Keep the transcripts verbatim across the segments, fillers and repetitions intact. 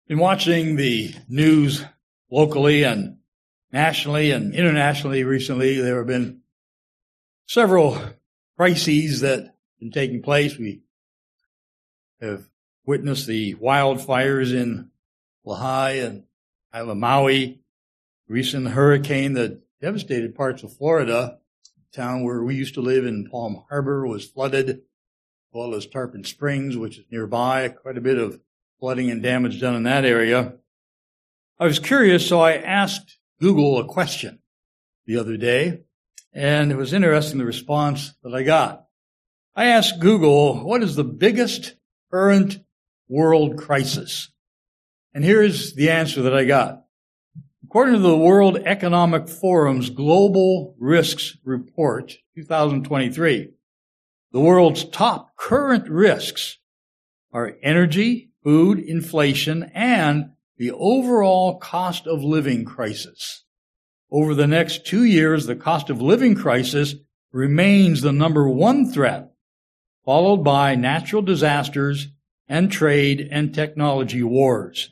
Been watching the news locally and nationally and internationally recently. There have been several crises that have been taking place. We have witnessed the wildfires in Lahaina and Isla Maui, recent hurricane that devastated parts of Florida. The town where we used to live in Palm Harbor was flooded, as well as Tarpon Springs, which is nearby. Quite a bit of flooding and damage done in that area. I was curious, so I asked Google a question the other day, and it was interesting the response that I got. I asked Google, what is the biggest current world crisis? And here's the answer that I got. According to the World Economic Forum's Global Risks Report twenty twenty-three, the world's top current risks are energy, food, inflation, and the overall cost of living crisis. Over the next two years, the cost of living crisis remains the number one threat, followed by natural disasters and trade and technology wars.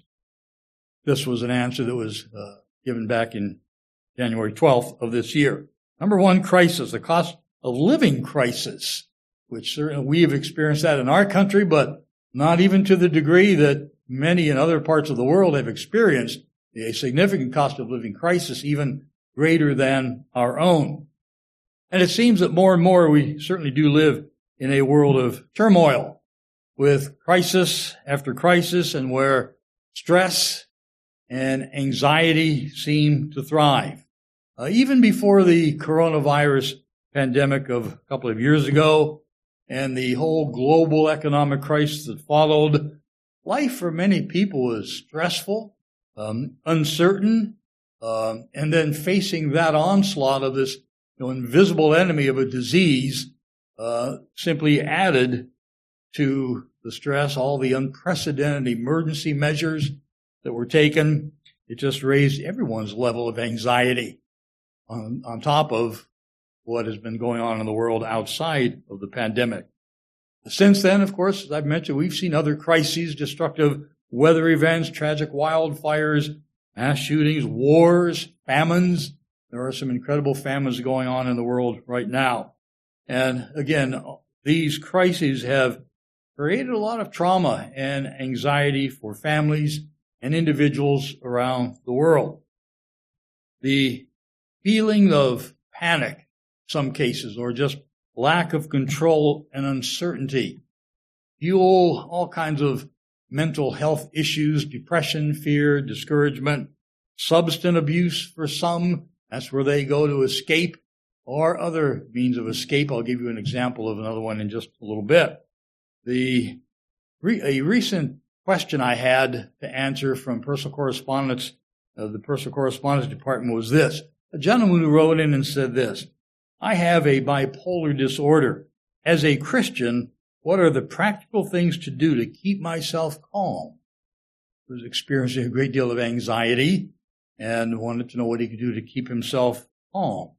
This was an answer that was uh, given back in January twelfth of this year. Number one crisis, the cost of living crisis, which certainly we have experienced that in our country, but not even to the degree that many in other parts of the world have experienced a significant cost of living crisis, even greater than our own. And it seems that more and more we certainly do live in a world of turmoil, with crisis after crisis, and where stress and anxiety seem to thrive. Uh, even before the coronavirus pandemic of a couple of years ago, and the whole global economic crisis that followed, life for many people was stressful, um, uncertain, um, and then facing that onslaught of this you know, invisible enemy of a disease uh, simply added to the stress, all the unprecedented emergency measures that were taken. It just raised everyone's level of anxiety on, on top of what has been going on in the world outside of the pandemic. Since then, of course, as I've mentioned, we've seen other crises, destructive weather events, tragic wildfires, mass shootings, wars, famines. There are some incredible famines going on in the world right now. And again, these crises have created a lot of trauma and anxiety for families and individuals around the world. The feeling of panic, some cases, or just lack of control and uncertainty fuel all kinds of mental health issues, depression, fear, discouragement, substance abuse for some. That's where they go to escape, or other means of escape. I'll give you an example of another one in just a little bit. The a recent question I had to answer from personal correspondence, uh, the personal correspondence department was this. A gentleman who wrote in and said this: I have a bipolar disorder. As a Christian, what are the practical things to do to keep myself calm? He was experiencing a great deal of anxiety and wanted to know what he could do to keep himself calm.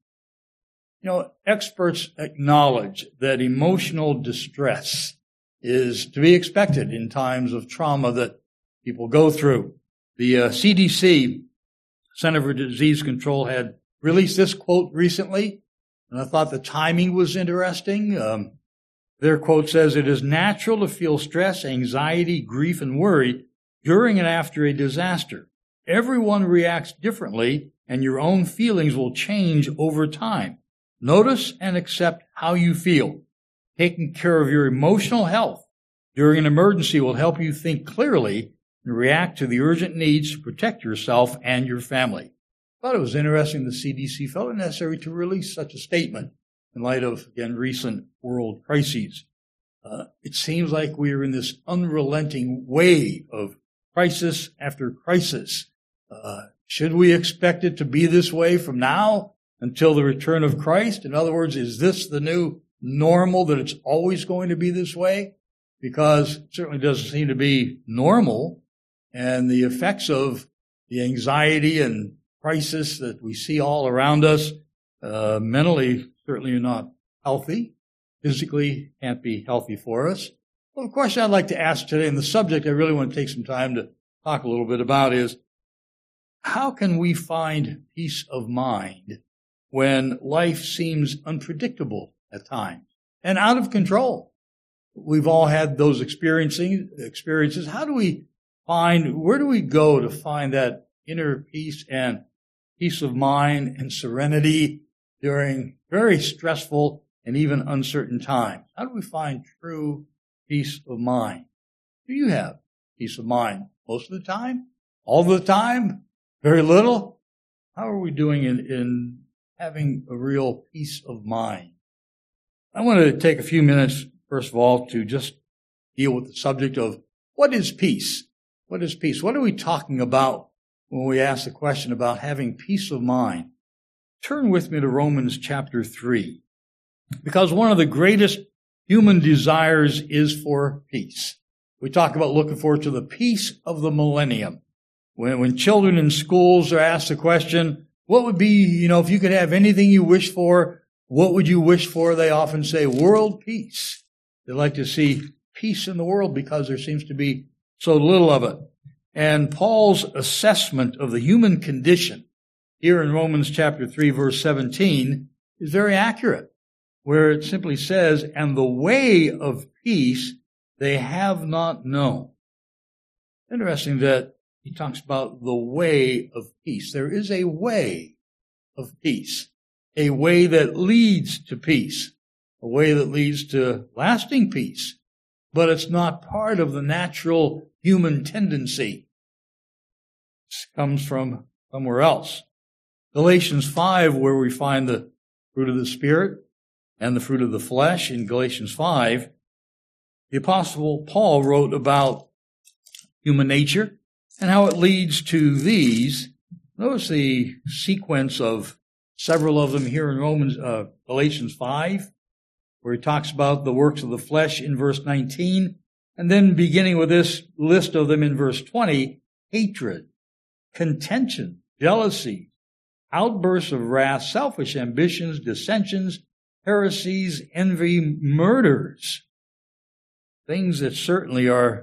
You know, experts acknowledge that emotional distress is to be expected in times of trauma that people go through. The uh, C D C, Center for Disease Control, had released this quote recently, and I thought the timing was interesting. Um, their quote says, "It is natural to feel stress, anxiety, grief, and worry during and after a disaster. Everyone reacts differently, and your own feelings will change over time. Notice and accept how you feel. Taking care of your emotional health during an emergency will help you think clearly and react to the urgent needs to protect yourself and your family." I thought it was interesting the C D C felt it necessary to release such a statement in light of, again, recent world crises. Uh, it seems like we are in this unrelenting wave of crisis after crisis. Uh, should we expect it to be this way from now until the return of Christ? In other words, is this the new normal, that it's always going to be this way? Because it certainly doesn't seem to be normal, and the effects of the anxiety and crisis that we see all around us, uh, mentally certainly are not healthy, physically can't be healthy for us. Well, the question I'd like to ask today, and the subject I really want to take some time to talk a little bit about is how can we find peace of mind when life seems unpredictable at times and out of control? We've all had those experiencing experiences. How do we find, where do we go to find that inner peace and peace of mind and serenity during very stressful and even uncertain times? How do we find true peace of mind? Do you have peace of mind most of the time? All the time? Very little? How are we doing in, in having a real peace of mind? I want to take a few minutes, first of all, to just deal with the subject of what is peace? What is peace? What are we talking about when we ask the question about having peace of mind? Turn with me to Romans chapter three, because one of the greatest human desires is for peace. We talk about looking forward to the peace of the millennium. When, when children in schools are asked the question, what would be, you know, if you could have anything you wish for, what would you wish for? They often say world peace. They like to see peace in the world because there seems to be so little of it. And Paul's assessment of the human condition here in Romans chapter three, verse seventeen, is very accurate, where it simply says, and the way of peace they have not known. Interesting that he talks about the way of peace. There is a way of peace, a way that leads to peace, a way that leads to lasting peace, but it's not part of the natural human tendency. This comes from somewhere else. Galatians five, where we find the fruit of the Spirit and the fruit of the flesh in Galatians five, the Apostle Paul wrote about human nature and how it leads to these. Notice the sequence of several of them here in Romans, uh, Galatians five, where he talks about the works of the flesh in verse nineteen, and then beginning with this list of them in verse twenty, hatred, contention, jealousy, outbursts of wrath, selfish ambitions, dissensions, heresies, envy, murders. Things that certainly are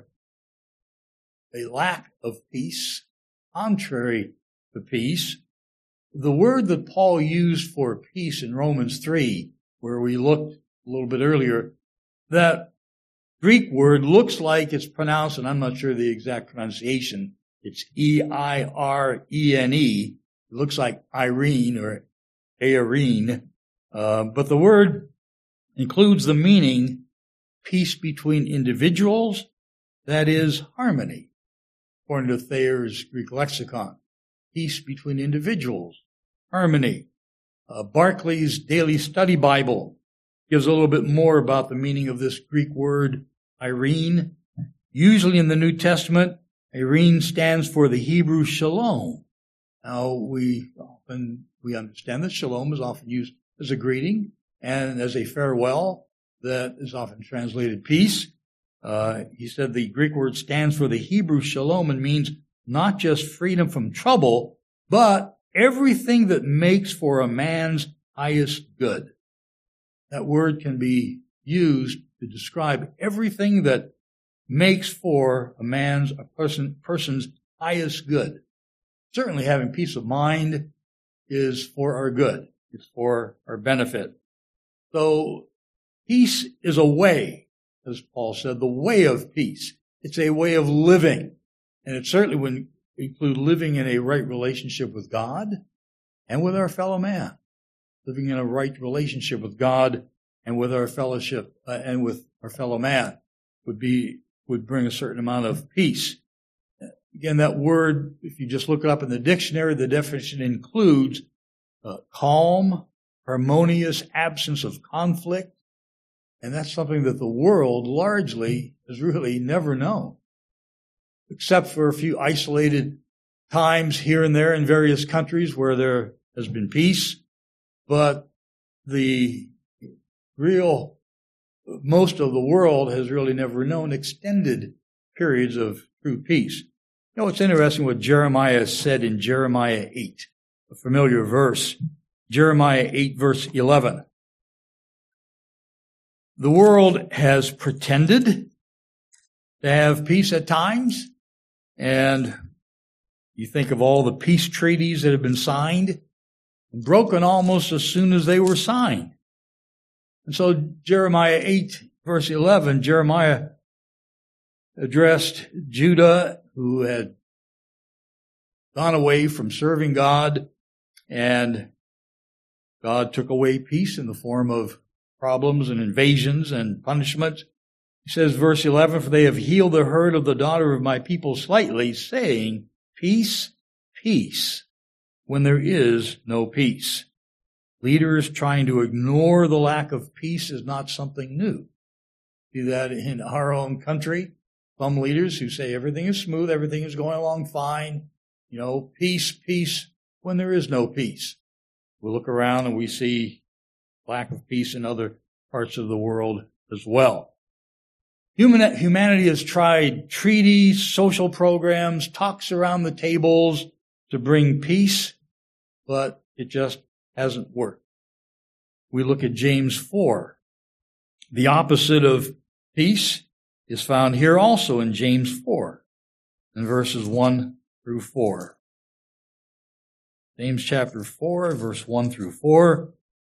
a lack of peace, contrary to peace. The word that Paul used for peace in Romans three, where we looked a little bit earlier, that Greek word looks like it's pronounced, and I'm not sure the exact pronunciation, it's E I R E N E. It looks like Irene or Airene. Uh, but the word includes the meaning peace between individuals, that is, harmony, according to Thayer's Greek lexicon. Peace between individuals, harmony. Uh, Barclay's Daily Study Bible gives a little bit more about the meaning of this Greek word, Irene. Usually in the New Testament, Irene stands for the Hebrew shalom. Now, we often, we understand that shalom is often used as a greeting and as a farewell that is often translated peace. Uh, he said the Greek word stands for the Hebrew shalom and means not just freedom from trouble, but everything that makes for a man's highest good. That word can be used to describe everything that makes for a man's, a person, person's highest good. Certainly having peace of mind is for our good. It's for our benefit. So peace is a way, as Paul said, the way of peace. It's a way of living. And it certainly would include living in a right relationship with God and with our fellow man. Living in a right relationship with God and with our fellowship uh, and with our fellow man would be, would bring a certain amount of peace. Again, that word, if you just look it up in the dictionary, the definition includes uh, calm, harmonious absence of conflict. And that's something that the world largely has really never known, except for a few isolated times here and there in various countries where there has been peace. But the real, most of the world has really never known extended periods of true peace. You know, it's interesting what Jeremiah said in Jeremiah eight, a familiar verse. Jeremiah eight, verse eleven. The world has pretended to have peace at times, And you think of all the peace treaties that have been signed, broken almost as soon as they were signed. And so Jeremiah eight, verse eleven, Jeremiah addressed Judah, who had gone away from serving God, and God took away peace in the form of problems and invasions and punishment. He says, verse eleven, for they have healed the hurt of the daughter of my people slightly, saying, peace, peace, when there is no peace. Leaders trying to ignore the lack of peace is not something new. See that in our own country. Some leaders who say everything is smooth, everything is going along fine, you know, peace, peace, when there is no peace. We look around and we see lack of peace in other parts of the world as well. Human, humanity has tried treaties, social programs, talks around the tables to bring peace, but it just hasn't worked. We look at James four. The opposite of peace is found here also in James four, in verses one through four. James chapter four, verse one through four,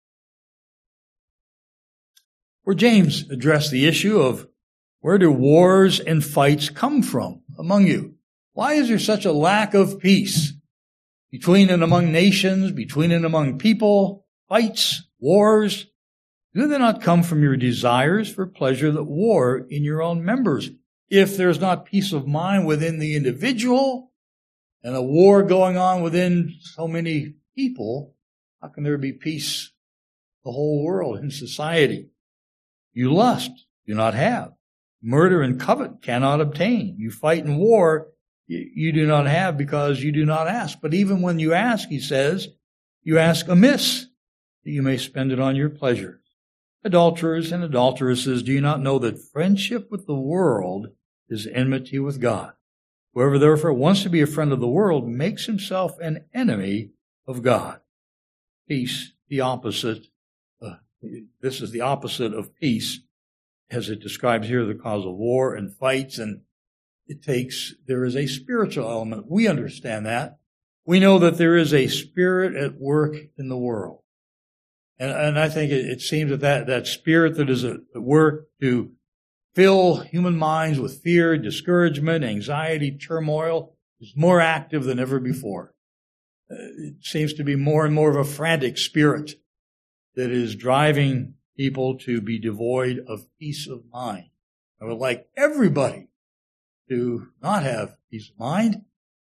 where James addressed the issue of where do wars and fights come from among you? Why is there such a lack of peace between and among nations, between and among people, fights, wars? Do they not come from your desires for pleasure that war in your own members? If there's not peace of mind within the individual and a war going on within so many people, how can there be peace the whole world in society? You lust, do not have. Murder and covet cannot obtain. You fight in war, you do not have because you do not ask. But even when you ask, he says, you ask amiss, that you may spend it on your pleasures. Adulterers and adulteresses, do you not know that friendship with the world is enmity with God? Whoever therefore wants to be a friend of the world makes himself an enemy of God. Peace, the opposite. Uh, this is the opposite of peace, as it describes here, the cause of war and fights. And it takes, there is a spiritual element. We understand that. We know that there is a spirit at work in the world. And, and I think it, it seems that, that that spirit that is at work to fill human minds with fear, discouragement, anxiety, turmoil is more active than ever before. Uh, it seems to be more and more of a frantic spirit that is driving people to be devoid of peace of mind. I would like everybody to not have peace of mind,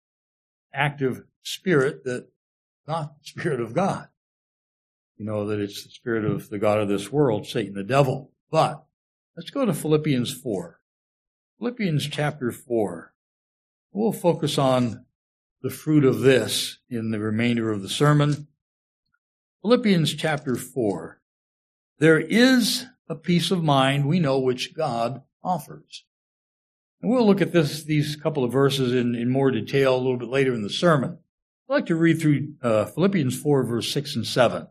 active spirit that not the Spirit of God. You know that it's the spirit of the god of this world, Satan, the devil. But let's go to Philippians four. Philippians chapter four. We'll focus on the fruit of this in the remainder of the sermon. Philippians chapter four. There is a peace of mind we know which God offers. And we'll look at this, these couple of verses in, in more detail a little bit later in the sermon. I'd like to read through uh, Philippians four, verse six and seven.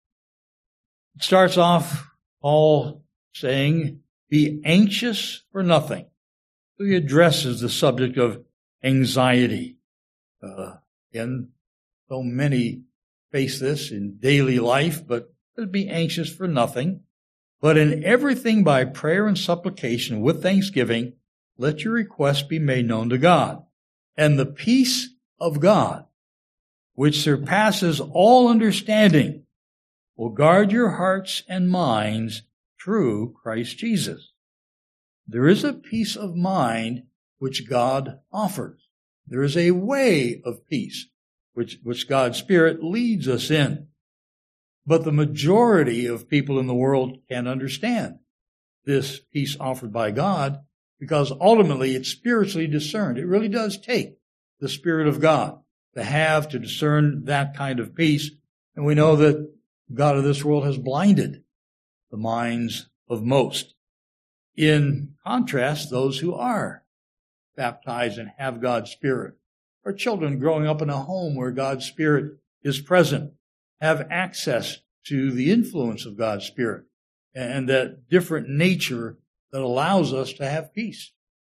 It starts off, Paul saying, be anxious for nothing. So he addresses the subject of anxiety. Uh, again, so many face this in daily life, but be anxious for nothing, but in everything by prayer and supplication with thanksgiving, let your requests be made known to God. And the peace of God, which surpasses all understanding, will guard your hearts and minds through Christ Jesus. There is a peace of mind which God offers. There is a way of peace which, which God's Spirit leads us in. But the majority of people in the world can't understand this peace offered by God because ultimately it's spiritually discerned. It really does take the Spirit of God to have to discern that kind of peace. And we know that the god of this world has blinded the minds of most. In contrast, those who are baptized and have God's Spirit, or children growing up in a home where God's Spirit is present, have access to the influence of God's Spirit and that different nature that allows us to have peace.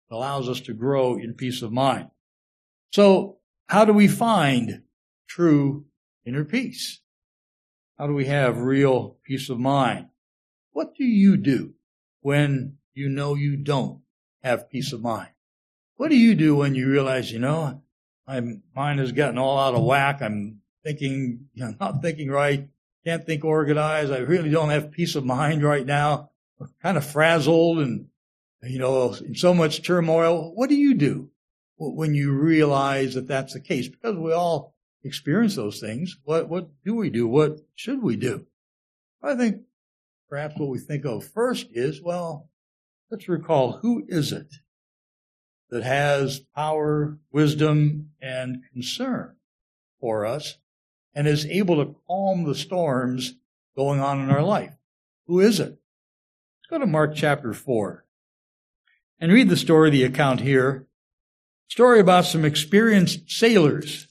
allows us to grow in peace of mind. So how do we find true inner peace? How do we have real peace of mind? What do you do when you know you don't have peace of mind? What do you do when you realize, you know, my mind has gotten all out of whack. I'm thinking, you know, not thinking right. Can't think organized. I really don't have peace of mind right now. I'm kind of frazzled and, you know, in so much turmoil. What do you do when you realize that that's the case? Because we all experience those things. What, what do we do? What should we do? I think perhaps what we think of first is, well, let's recall, who is it that has power, wisdom, and concern for us and is able to calm the storms going on in our life? Who is it? Let's go to Mark chapter four and read the story, the account here. Story about some experienced sailors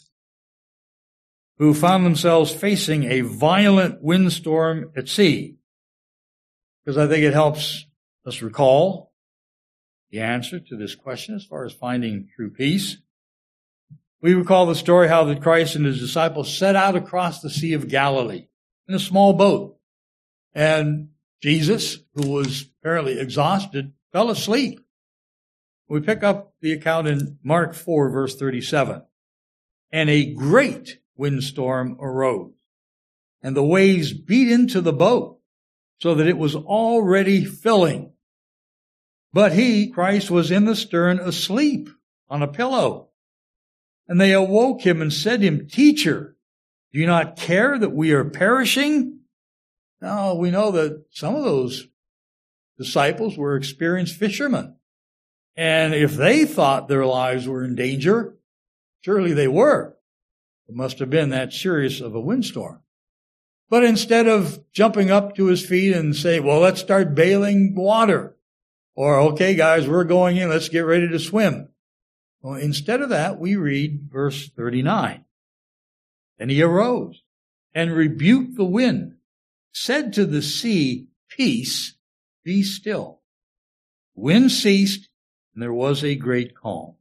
who found themselves facing a violent windstorm at sea. Because I think it helps us recall the answer to this question as far as finding true peace. We recall the story how that Christ and his disciples set out across the Sea of Galilee in a small boat. And Jesus, who was apparently exhausted, fell asleep. We pick up the account in Mark four, verse thirty-seven. And a great windstorm arose, and the waves beat into the boat, so that it was already filling. But he, Christ, was in the stern asleep on a pillow. And they awoke him and said to him, Teacher, do you not care that we are perishing? Now, we know that some of those disciples were experienced fishermen. And if they thought their lives were in danger, surely they were. It must have been that serious of a windstorm. But instead of jumping up to his feet and saying, well, let's start bailing water, or, okay, guys, we're going in, let's get ready to swim. Well, instead of that, we read verse thirty-nine. And he arose and rebuked the wind, said to the sea, Peace, be still. The wind ceased, and there was a great calm.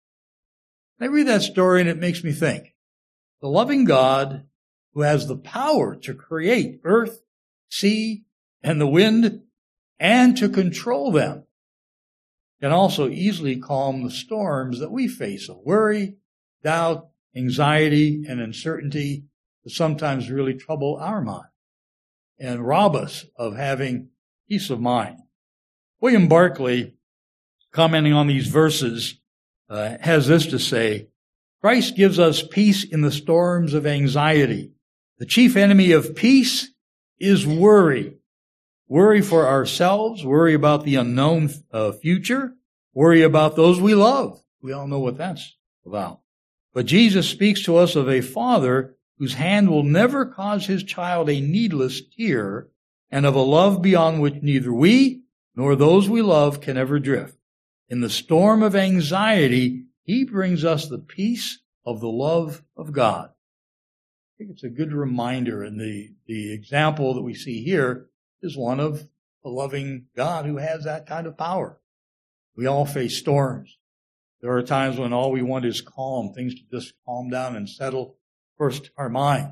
I read that story, and it makes me think. The loving God, who has the power to create earth, sea, and the wind, and to control them, can also easily calm the storms that we face of worry, doubt, anxiety, and uncertainty that sometimes really trouble our mind and rob us of having peace of mind. William Barclay, commenting on these verses, uh, has this to say: Christ gives us peace in the storms of anxiety. The chief enemy of peace is worry. Worry for ourselves, worry about the unknown uh, future, worry about those we love. We all know what that's about. But Jesus speaks to us of a father whose hand will never cause his child a needless tear, and of a love beyond which neither we nor those we love can ever drift. In the storm of anxiety, he brings us the peace of the love of God. I think it's a good reminder, and the, the example that we see here is one of a loving God who has that kind of power. We all face storms. There are times when all we want is calm, things to just calm down and settle first our mind.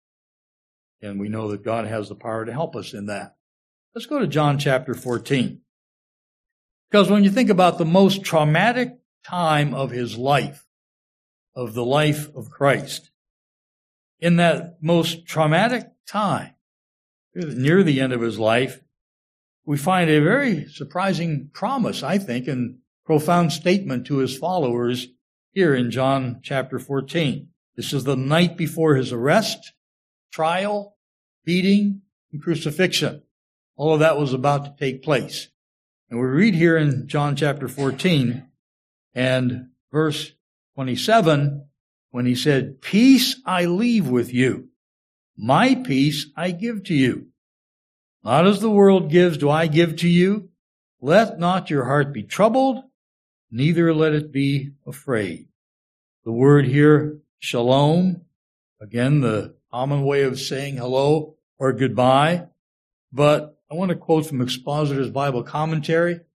And we know that God has the power to help us in that. Let's go to John chapter fourteen. Because when you think about the most traumatic time of his life, of the life of Christ, in that most traumatic time, near the end of his life, we find a very surprising promise, I think, and profound statement to his followers here in John chapter fourteen. This is the night before his arrest, trial, beating, and crucifixion. All of that was about to take place. And we read here in John chapter fourteen and verse twenty-seven, when he said, Peace I leave with you. My peace I give to you. Not as the world gives do I give to you. Let not your heart be troubled, neither let it be afraid. The word here, shalom, again, the common way of saying hello or goodbye. But I want to quote from Expositor's Bible Commentary.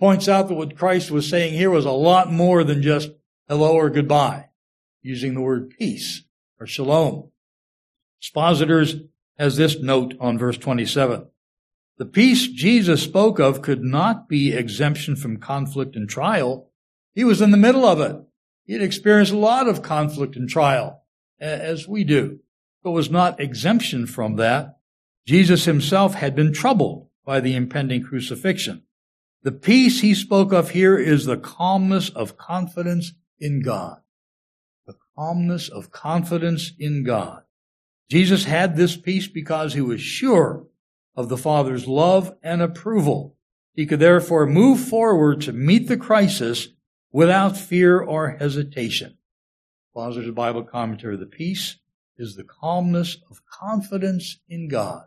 points out that what Christ was saying here was a lot more than just hello or goodbye, using the word peace or shalom. Expositors has this note on verse twenty-seven. The peace Jesus spoke of could not be exemption from conflict and trial. He was in the middle of it. He had experienced a lot of conflict and trial, as we do. It was not exemption from that. Jesus himself had been troubled by the impending crucifixion. The peace he spoke of here is the calmness of confidence in God. The calmness of confidence in God. Jesus had this peace because he was sure of the Father's love and approval. He could therefore move forward to meet the crisis without fear or hesitation. Expositor's Bible Commentary, the peace is the calmness of confidence in God.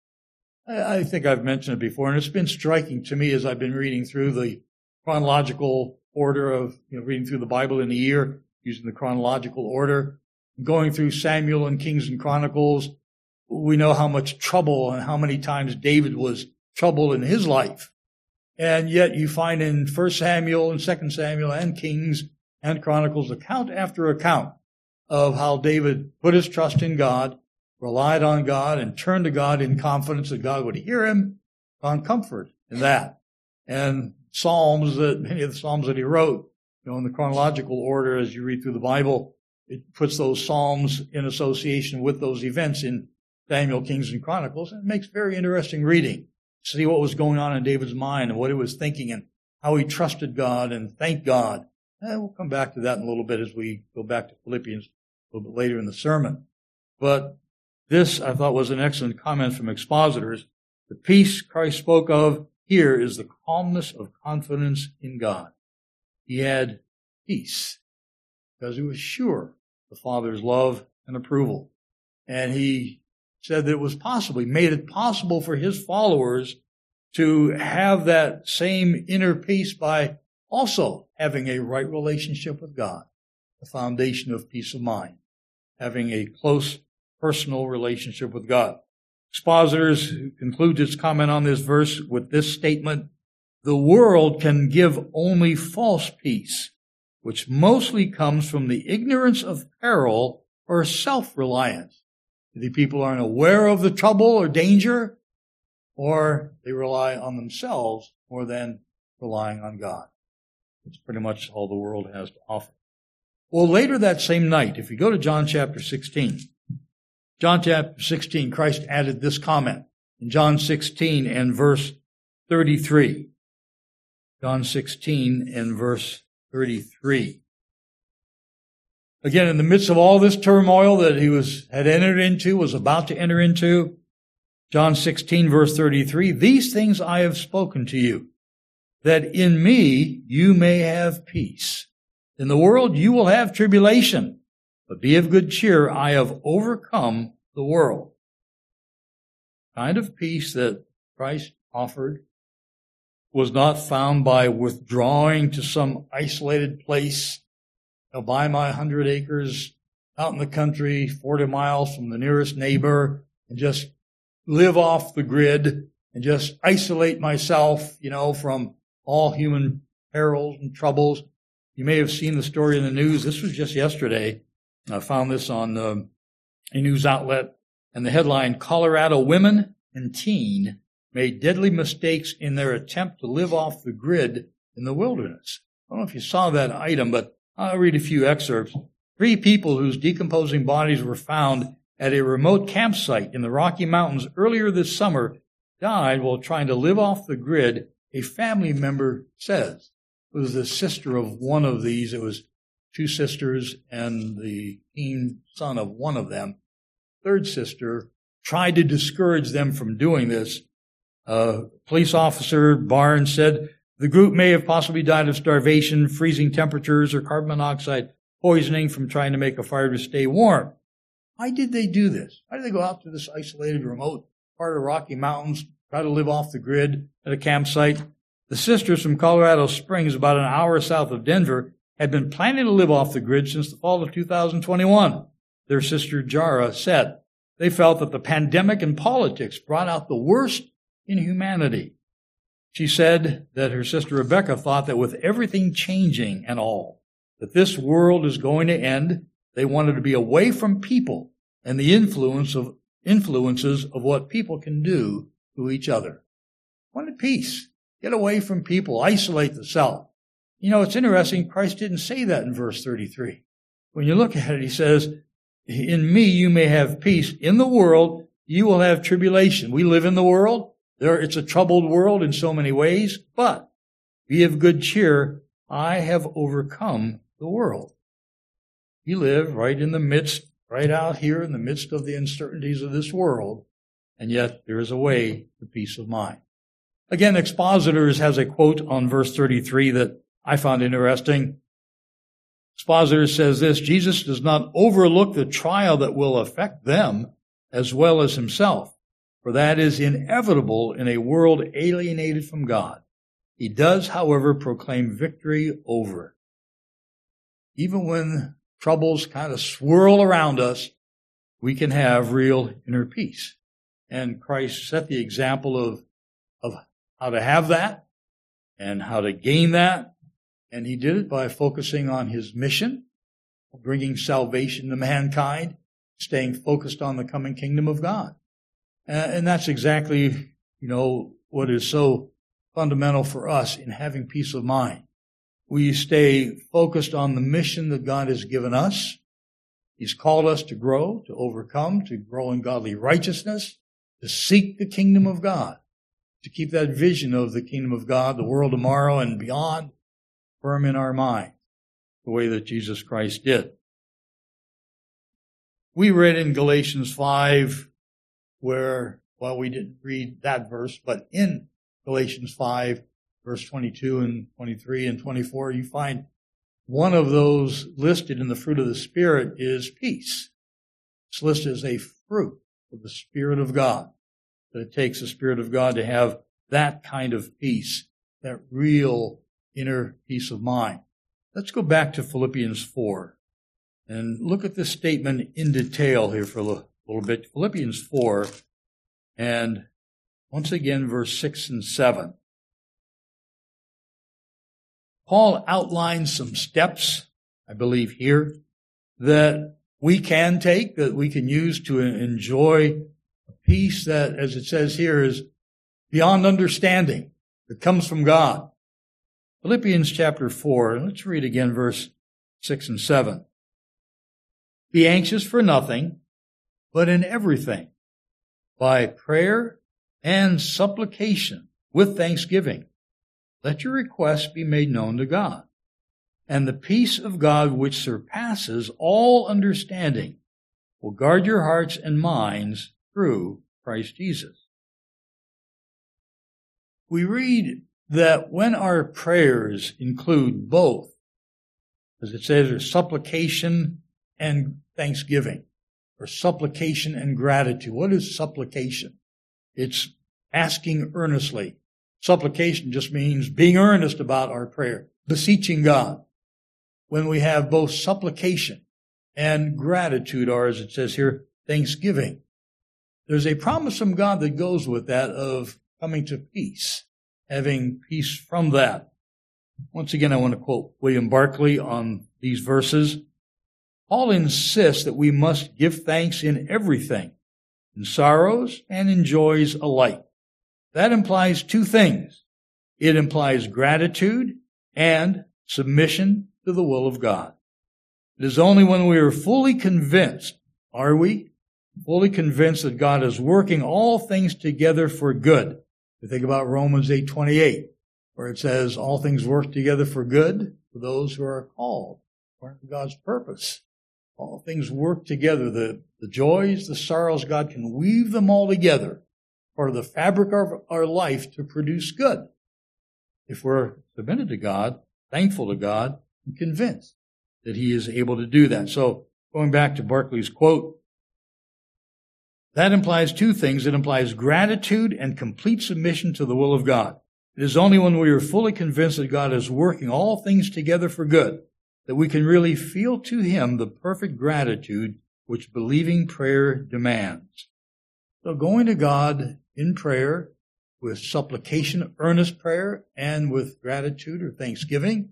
I think I've mentioned it before, and it's been striking to me as I've been reading through the chronological order of, you know, reading through the Bible in a year, using the chronological order, going through Samuel and Kings and Chronicles. We know how much trouble and how many times David was troubled in his life. And yet you find in First Samuel and Second Samuel and Kings and Chronicles account after account of how David put his trust in God, relied on God, and turned to God in confidence that God would hear him, found comfort in that. And Psalms, that many of the Psalms that he wrote, you know, in the chronological order as you read through the Bible, it puts those Psalms in association with those events in Samuel, Kings, and Chronicles, and it makes very interesting reading. See what was going on in David's mind and what he was thinking and how he trusted God and thanked God. And we'll come back to that in a little bit as we go back to Philippians a little bit later in the sermon. But this, I thought, was an excellent comment from expositors. The peace Christ spoke of here is the calmness of confidence in God. He had peace because he was sure of the Father's love and approval. And he said that it was possible. He made it possible for his followers to have that same inner peace by also having a right relationship with God, the foundation of peace of mind, having a close personal relationship with God. Expositors conclude his comment on this verse with this statement: the world can give only false peace, which mostly comes from the ignorance of peril or self-reliance. The people aren't aware of the trouble or danger, or they rely on themselves more than relying on God. It's pretty much all the world has to offer. Well, later that same night, if you go to John chapter sixteen, John chapter sixteen, Christ added this comment in John sixteen and verse thirty-three. John sixteen and verse thirty-three. Again, in the midst of all this turmoil that he was had entered into, was about to enter into, John sixteen, verse thirty-three, these things I have spoken to you, that in me you may have peace. In the world you will have tribulation, but be of good cheer, I have overcome the world. The kind of peace that Christ offered was not found by withdrawing to some isolated place. I'll buy my hundred acres out in the country, forty miles from the nearest neighbor, and just live off the grid and just isolate myself, you know, from all human perils and troubles. You may have seen the story in the news. This was just yesterday. I found this on uh, a news outlet, and the headline, Colorado women and teen made deadly mistakes in their attempt to live off the grid in the wilderness. I don't know if you saw that item, but I'll read a few excerpts. Three people whose decomposing bodies were found at a remote campsite in the Rocky Mountains earlier this summer died while trying to live off the grid, a family member says. It was the sister of one of these. It was two sisters and the teen son of one of them. Third sister tried to discourage them from doing this. Uh, police officer Barnes said the group may have possibly died of starvation, freezing temperatures, or carbon monoxide poisoning from trying to make a fire to stay warm. Why did they do this? Why did they go out to this isolated, remote part of Rocky Mountains, try to live off the grid at a campsite? The sisters from Colorado Springs, about an hour south of Denver, had been planning to live off the grid since the fall of two thousand twenty-one. Their sister Jara said they felt that the pandemic and politics brought out the worst in humanity. She said that her sister Rebecca thought that with everything changing and all, that this world is going to end, they wanted to be away from people and the influence of influences of what people can do to each other. Wanted peace. Get away from people. Isolate the self. You know, it's interesting. Christ didn't say that in verse thirty-three. When you look at it, he says, in me you may have peace. In the world you will have tribulation. We live in the world. There, it's a troubled world in so many ways, but be of good cheer. I have overcome the world. You live right in the midst, right out here in the midst of the uncertainties of this world, and yet there is a way to peace of mind. Again, Expositors has a quote on verse thirty-three that I found interesting. Expositors says this, Jesus does not overlook the trial that will affect them as well as himself, for that is inevitable in a world alienated from God. He does, however, proclaim victory over it. Even when troubles kind of swirl around us, we can have real inner peace. And Christ set the example of, of how to have that and how to gain that. And he did it by focusing on his mission, bringing salvation to mankind, staying focused on the coming kingdom of God. And that's exactly, you know, what is so fundamental for us in having peace of mind. We stay focused on the mission that God has given us. He's called us to grow, to overcome, to grow in godly righteousness, to seek the kingdom of God, to keep that vision of the kingdom of God, the world tomorrow and beyond, firm in our mind, the way that Jesus Christ did. We read in Galatians five where, well, we didn't read that verse, but in Galatians five, verse twenty-two and twenty-three and twenty-four, you find one of those listed in the fruit of the Spirit is peace. It's listed as a fruit of the Spirit of God. That it takes the Spirit of God to have that kind of peace, that real inner peace of mind. Let's go back to Philippians four and look at this statement in detail here for a little bit. Philippians four, and once again, verse six and seven. Paul outlines some steps, I believe here, that we can take, that we can use to enjoy a peace that, as it says here, is beyond understanding, that comes from God. Philippians chapter four, let's read again verse six and seven. Be anxious for nothing, but in everything, by prayer and supplication with thanksgiving, let your requests be made known to God. And the peace of God, which surpasses all understanding, will guard your hearts and minds through Christ Jesus. We read that when our prayers include both, as it says, there's supplication and thanksgiving, or supplication and gratitude. What is supplication? It's asking earnestly. Supplication just means being earnest about our prayer, beseeching God. When we have both supplication and gratitude, or as it says here, thanksgiving, there's a promise from God that goes with that of coming to peace, having peace from that. Once again, I want to quote William Barclay on these verses. Paul insists that we must give thanks in everything, in sorrows and in joys alike. That implies two things. It implies gratitude and submission to the will of God. It is only when we are fully convinced, are we? Fully convinced that God is working all things together for good. We think about Romans eight twenty-eight, where it says, all things work together for good for those who are called according to God's purpose. All things work together. The, the joys, the sorrows, God can weave them all together for the fabric of our life to produce good. If we're submitted to God, thankful to God, and convinced that he is able to do that. So going back to Barclay's quote, that implies two things. It implies gratitude and complete submission to the will of God. It is only when we are fully convinced that God is working all things together for good that we can really feel to him the perfect gratitude which believing prayer demands. So going to God in prayer with supplication, earnest prayer, and with gratitude or thanksgiving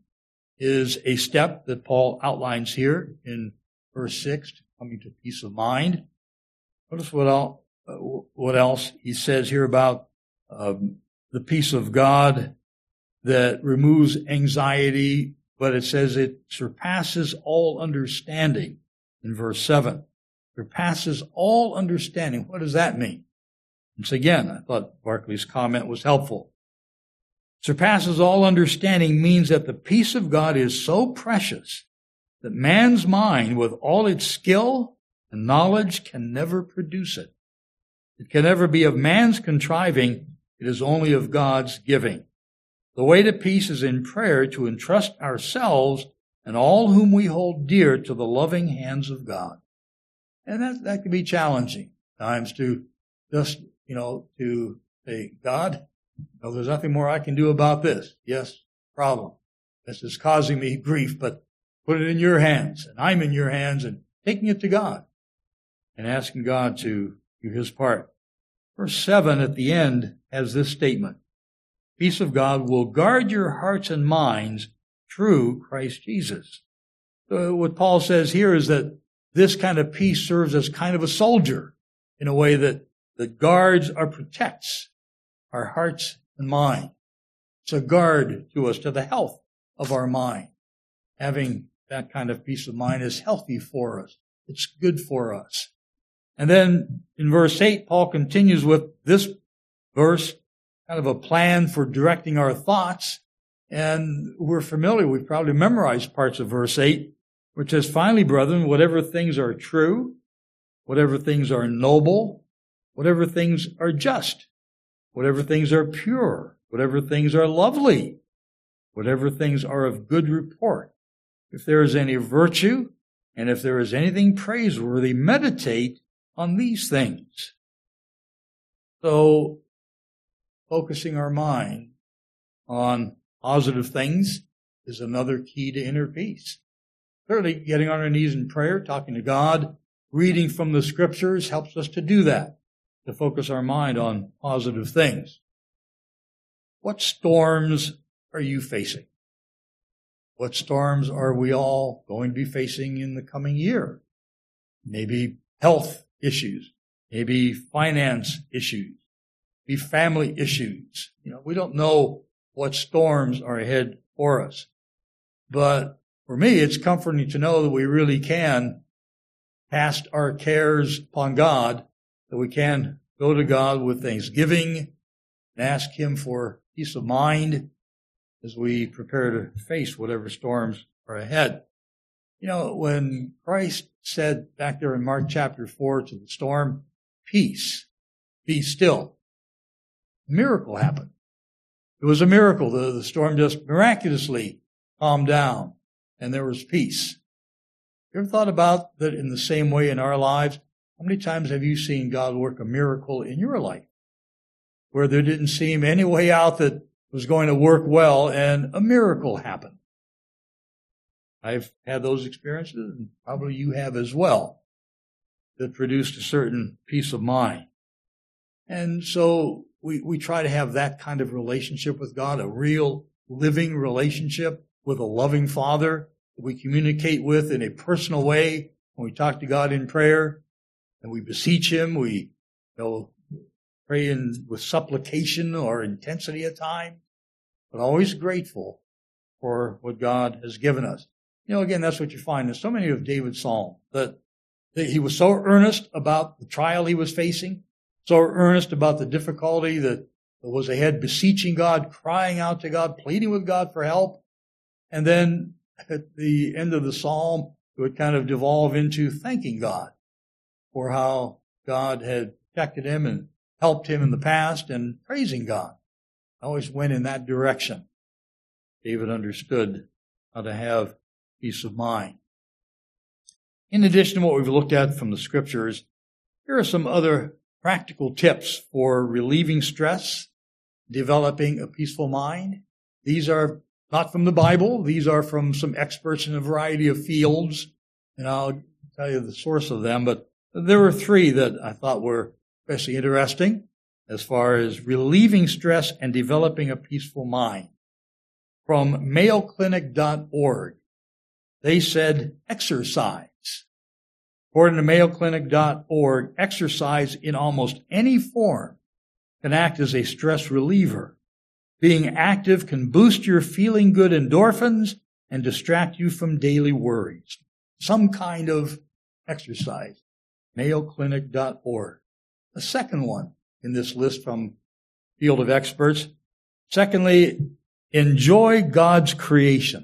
is a step that Paul outlines here in verse six, coming to peace of mind. Notice what else, what else he says here about um, the peace of God that removes anxiety, but it says it surpasses all understanding in verse seven. Surpasses all understanding. What does that mean? Once again, I thought Barclay's comment was helpful. Surpasses all understanding means that the peace of God is so precious that man's mind, with all its skill and knowledge, can never produce it. It can never be of man's contriving. It is only of God's giving. The way to peace is in prayer to entrust ourselves and all whom we hold dear to the loving hands of God. And that, that can be challenging times to just, you know, to say, God, no, there's nothing more I can do about this. Yes, problem. This is causing me grief, but put it in your hands, and I'm in your hands, and taking it to God and asking God to do his part. Verse seven at the end has this statement. Peace of God will guard your hearts and minds through Christ Jesus. So what Paul says here is that this kind of peace serves as kind of a soldier in a way that, that guards or protects our hearts and mind. It's a guard to us, to the health of our mind. Having that kind of peace of mind is healthy for us. It's good for us. And then in verse eight, Paul continues with this verse, kind of a plan for directing our thoughts. And we're familiar, we've probably memorized parts of verse eight, which says, finally, brethren, whatever things are true, whatever things are noble, whatever things are just, whatever things are pure, whatever things are lovely, whatever things are of good report, if there is any virtue, and if there is anything praiseworthy, meditate on these things. So, focusing our mind on positive things is another key to inner peace. Certainly, getting on our knees in prayer, talking to God, reading from the scriptures helps us to do that, to focus our mind on positive things. What storms are you facing? What storms are we all going to be facing in the coming year? Maybe health issues, maybe finance issues, maybe family issues. You know, we don't know what storms are ahead for us. But for me, it's comforting to know that we really can cast our cares upon God, that we can go to God with thanksgiving and ask him for peace of mind as we prepare to face whatever storms are ahead. You know, when Christ said back there in Mark chapter four to the storm, peace, be still, a miracle happened. It was a miracle. The, the storm just miraculously calmed down and there was peace. You ever thought about that in the same way in our lives? How many times have you seen God work a miracle in your life where there didn't seem any way out that was going to work well and a miracle happened? I've had those experiences, and probably you have as well, that produced a certain peace of mind. And so we, we try to have that kind of relationship with God, a real living relationship with a loving Father that we communicate with in a personal way when we talk to God in prayer and we beseech him. We you know, pray in, with supplication or intensity at times, but always grateful for what God has given us. You know, again, that's what you find in so many of David's psalms, that, that he was so earnest about the trial he was facing, so earnest about the difficulty that was ahead, beseeching God, crying out to God, pleading with God for help. And then at the end of the psalm, it would kind of devolve into thanking God for how God had protected him and helped him in the past, and praising God. I always went in that direction. David understood how to have peace of mind. In addition to what we've looked at from the scriptures, here are some other practical tips for relieving stress, developing a peaceful mind. These are not from the Bible. These are from some experts in a variety of fields, and I'll tell you the source of them. But there were three that I thought were especially interesting as far as relieving stress and developing a peaceful mind. From mayo clinic dot org, they said exercise. According to mayo clinic dot org, exercise in almost any form can act as a stress reliever. Being active can boost your feeling good endorphins and distract you from daily worries. Some kind of exercise. mayo clinic dot org. The second one in this list from Field of Experts. Secondly, enjoy God's creation.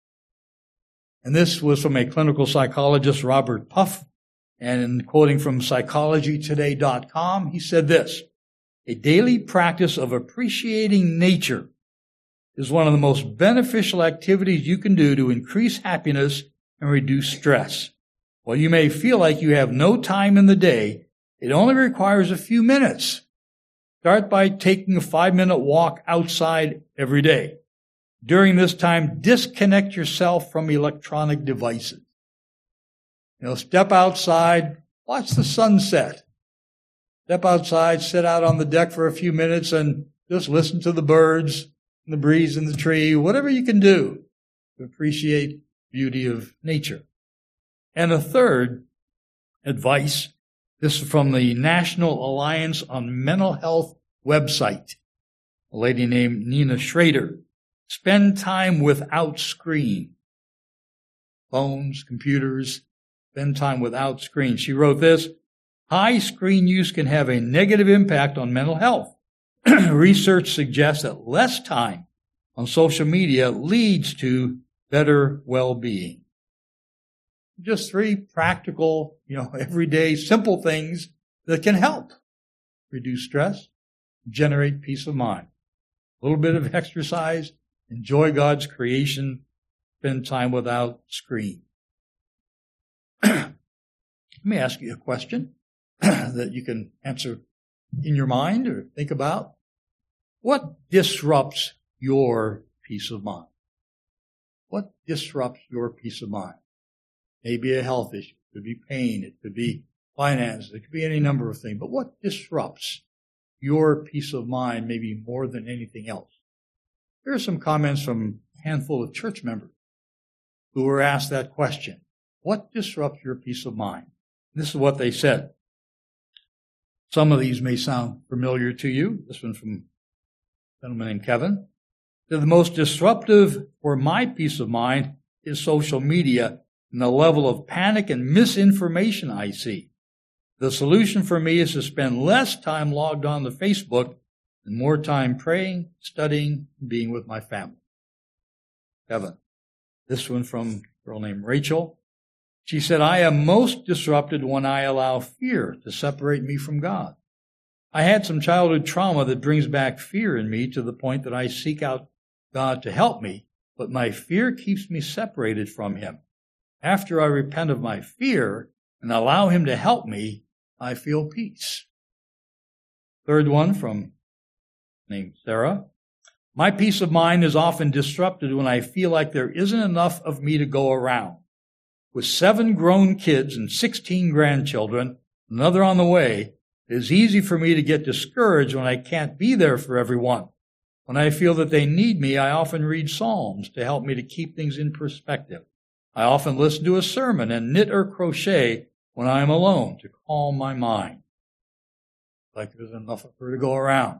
And this was from a clinical psychologist, Robert Puff. And in quoting from psychology today dot com, he said this: a daily practice of appreciating nature is one of the most beneficial activities you can do to increase happiness and reduce stress. While you may feel like you have no time in the day, it only requires a few minutes. Start by taking a five-minute walk outside every day. During this time, disconnect yourself from electronic devices. You know, step outside, watch the sunset. Step outside, sit out on the deck for a few minutes and just listen to the birds and the breeze in the tree, whatever you can do to appreciate beauty of nature. And a third advice, this is from the National Alliance on Mental Health website, a lady named Nina Schrader. Spend time without screen. Phones, computers, spend time without screen. She wrote this: high screen use can have a negative impact on mental health. Research suggests that less time on social media leads to better well-being. Just three practical, you know, everyday simple things that can help reduce stress, generate peace of mind. A little bit of exercise, enjoy God's creation, spend time without screen. Let me ask you a question that you can answer in your mind or think about. What disrupts your peace of mind? What disrupts your peace of mind? Maybe a health issue. It could be pain. It could be finances. It could be any number of things. But what disrupts your peace of mind maybe more than anything else? Here are some comments from a handful of church members who were asked that question. What disrupts your peace of mind? This is what they said. Some of these may sound familiar to you. This one from a gentleman named Kevin. The most disruptive for my peace of mind is social media and the level of panic and misinformation I see. The solution for me is to spend less time logged on to Facebook and more time praying, studying, and being with my family. Kevin. This one from a girl named Rachel. She said, I am most disrupted when I allow fear to separate me from God. I had some childhood trauma that brings back fear in me to the point that I seek out God to help me, but my fear keeps me separated from Him. After I repent of my fear and allow Him to help me, I feel peace. Third one from named Sarah. My peace of mind is often disrupted when I feel like there isn't enough of me to go around. With seven grown kids and sixteen grandchildren, another on the way, it is easy for me to get discouraged when I can't be there for everyone. When I feel that they need me, I often read Psalms to help me to keep things in perspective. I often listen to a sermon and knit or crochet when I am alone to calm my mind. Like there's enough of her to go around.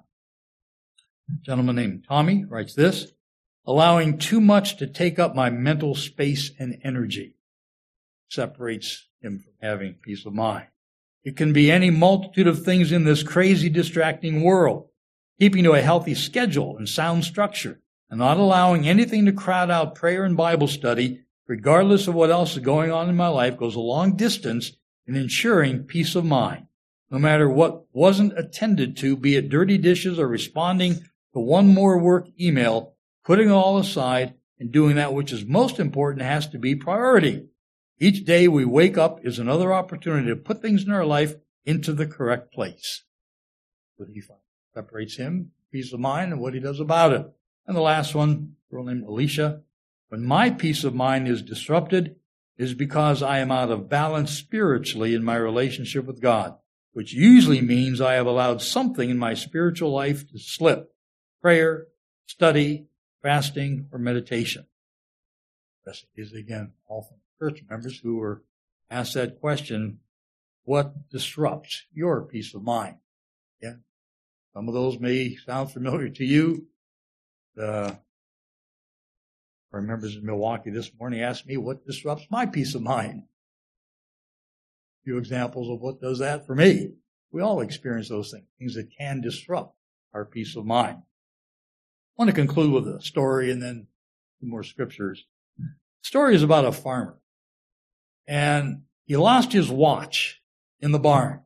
A gentleman named Tommy writes this: allowing too much to take up my mental space and energy separates him from having peace of mind. It can be any multitude of things in this crazy, distracting world. Keeping to a healthy schedule and sound structure and not allowing anything to crowd out prayer and Bible study, regardless of what else is going on in my life, goes a long distance in ensuring peace of mind. No matter what wasn't attended to, be it dirty dishes or responding to one more work email, putting it all aside and doing that which is most important has to be priority. Each day we wake up is another opportunity to put things in our life into the correct place. What he finds separates him, peace of mind, and what he does about it. And the last one, a girl named Alicia. When my peace of mind is disrupted, it is because I am out of balance spiritually in my relationship with God. which usually means I have allowed something in my spiritual life to slip. Prayer, study, fasting, or meditation. This is, again, all from church members who were asked that question, what disrupts your peace of mind? Yeah. Some of those may sound familiar to you. Uh, our members in Milwaukee this morning asked me what disrupts my peace of mind. A few examples of what does that for me. We all experience those things, things that can disrupt our peace of mind. I want to conclude with a story and then some more scriptures. The story is about a farmer. And he lost his watch in the barn.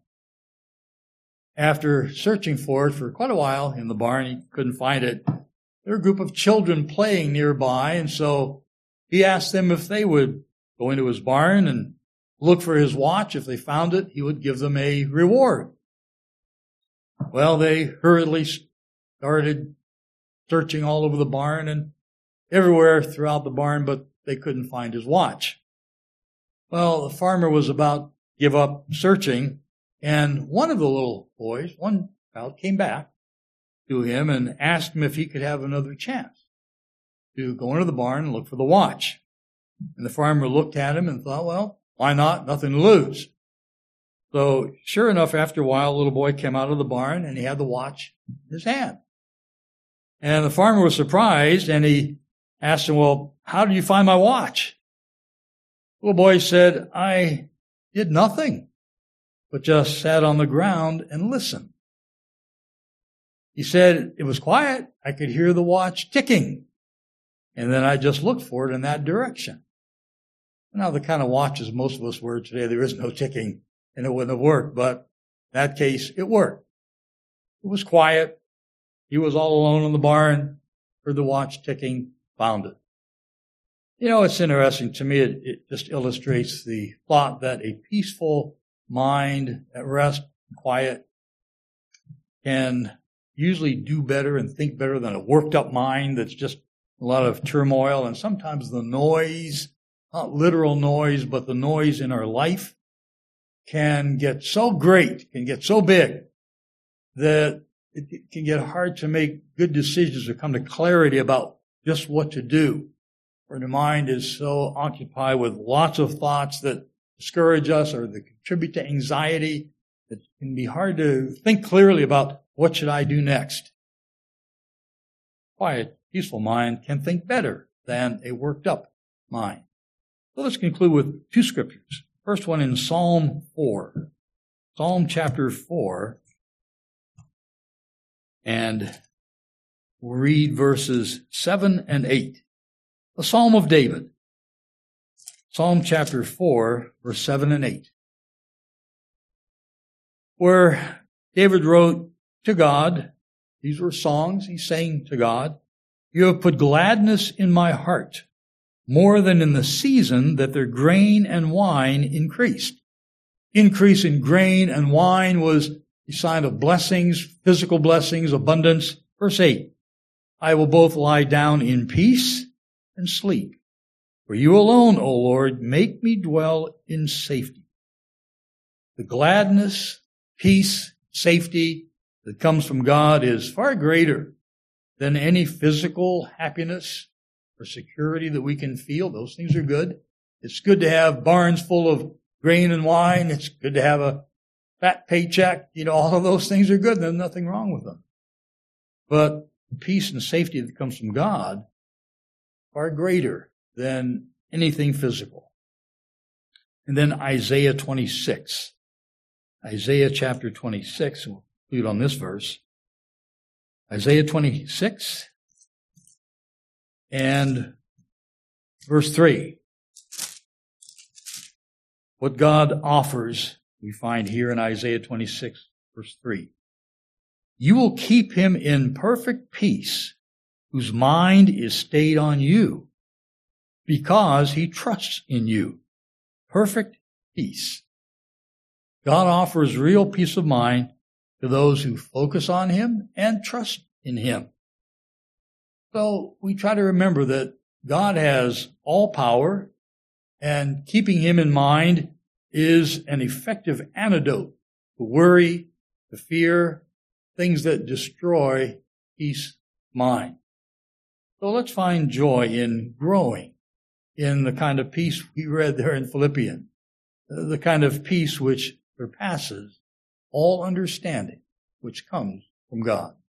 After searching for it for quite a while in the barn, he couldn't find it. There were a group of children playing nearby, and so he asked them if they would go into his barn and look for his watch. If they found it, he would give them a reward. Well, they hurriedly started searching all over the barn and everywhere throughout the barn, but they couldn't find his watch. Well, the farmer was about to give up searching, and one of the little boys, one child, came back to him and asked him if he could have another chance to go into the barn and look for the watch. And the farmer looked at him and thought, well, why not? Nothing to lose. So sure enough, after a while, the little boy came out of the barn and he had the watch in his hand. And the farmer was surprised, and he asked him, well, how did you find my watch? The little boy said, I did nothing, but just sat on the ground and listened. He said, it was quiet. I could hear the watch ticking. And then I just looked for it in that direction. Now, the kind of watches most of us wear today, there is no ticking, and it wouldn't have worked. But in that case, it worked. It was quiet. He was all alone in the barn, heard the watch ticking, found it. You know, it's interesting to me. It, it just illustrates the thought that a peaceful mind at rest, quiet, can usually do better and think better than a worked up mind that's just a lot of turmoil. And sometimes the noise, not literal noise, but the noise in our life can get so great, can get so big that it can get hard to make good decisions or come to clarity about just what to do. Or the mind is so occupied with lots of thoughts that discourage us or that contribute to anxiety. It can be hard to think clearly about what should I do next. Quiet, peaceful mind can think better than a worked up mind. So let's conclude with two scriptures. First one in Psalm four. Psalm chapter four. And we'll read verses seven and eight. The Psalm of David. Psalm chapter four, verse seven and eight. Where David wrote to God, these were songs he sang to God, you have put gladness in my heart, more than in the season that their grain and wine increased. Increase in grain and wine was a sign of blessings, physical blessings, abundance. Verse eight, I will both lie down in peace and sleep. For you alone, O Lord, make me dwell in safety. The gladness, peace, safety that comes from God is far greater than any physical happiness or security that we can feel. Those things are good. It's good to have barns full of grain and wine. It's good to have a fat paycheck. You know, all of those things are good. There's nothing wrong with them. But the peace and safety that comes from God are greater than anything physical. And then Isaiah twenty-six. Isaiah chapter twenty-six, we'll conclude on this verse. Isaiah twenty-six and verse three. What God offers, we find here in Isaiah twenty-six, verse three. You will keep him in perfect peace, whose mind is stayed on you, because he trusts in you. Perfect peace. God offers real peace of mind to those who focus on him and trust in him. So we try to remember that God has all power, and keeping him in mind is an effective antidote to worry, to fear, things that destroy peace of mind. So let's find joy in growing in the kind of peace we read there in Philippians, the kind of peace which surpasses all understanding, which comes from God.